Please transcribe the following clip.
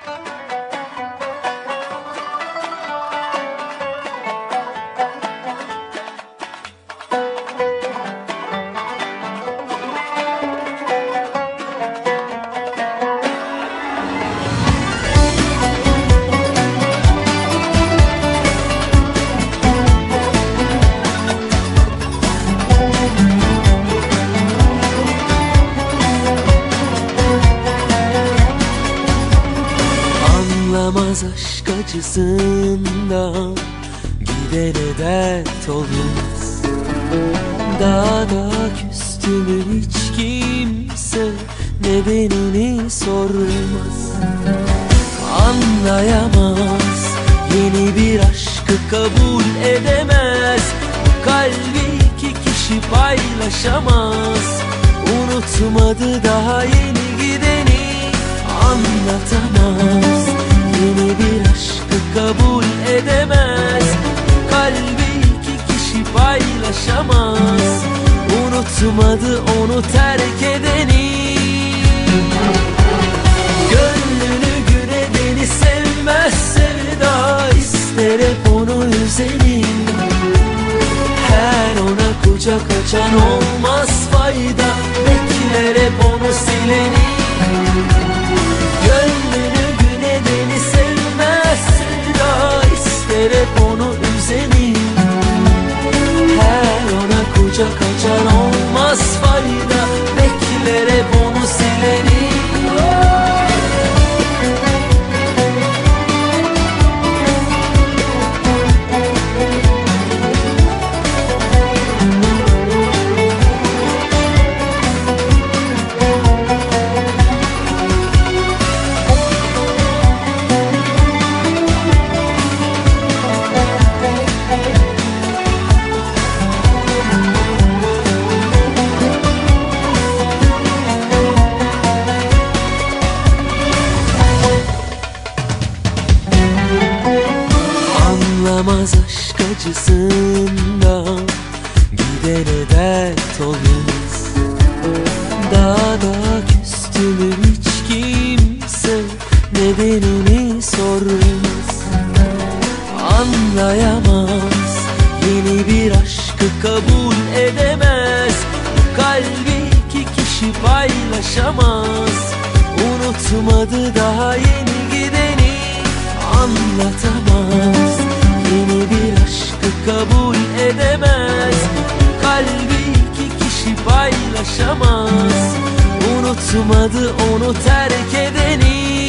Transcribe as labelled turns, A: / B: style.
A: Anlamaz aşk acısından gidene dert olmaz. Daha da küstümü hiç kimse nedenini sormaz. Anlayamaz, yeni bir aşkı kabul edemez. Kalbi iki kişi paylaşamaz. Unutmadı daha yeni gideni, anlatamaz. Yeni bir aşkı kabul edemez. Kalbi iki kişi paylaşamaz. Unutmadı onu terk edeni. Gönlünü güne edeni sevmez sevda, ister hep onu üzeni. Her ona kucak açan olmaz fayda, bekler hep onu sileni. Gönlünü güne edeni sevmez sevda, ister hep onu üzeni. Her ona kucak açan olmaz fayda, bekler hep onu sileni. Anlamaz aşk acısından gidene dert olmaz. Daha da küstümü hiç kimse nedenini sormaz. Anlayamaz, yeni bir aşkı kabul edemez. Kalbi iki kişi paylaşamaz. Unutmadı daha yeni gideni, anlatamaz. Yeni bir aşkı kabul edemez. Kalbi iki kişi paylaşamaz. Unutmadı onu terk edeni.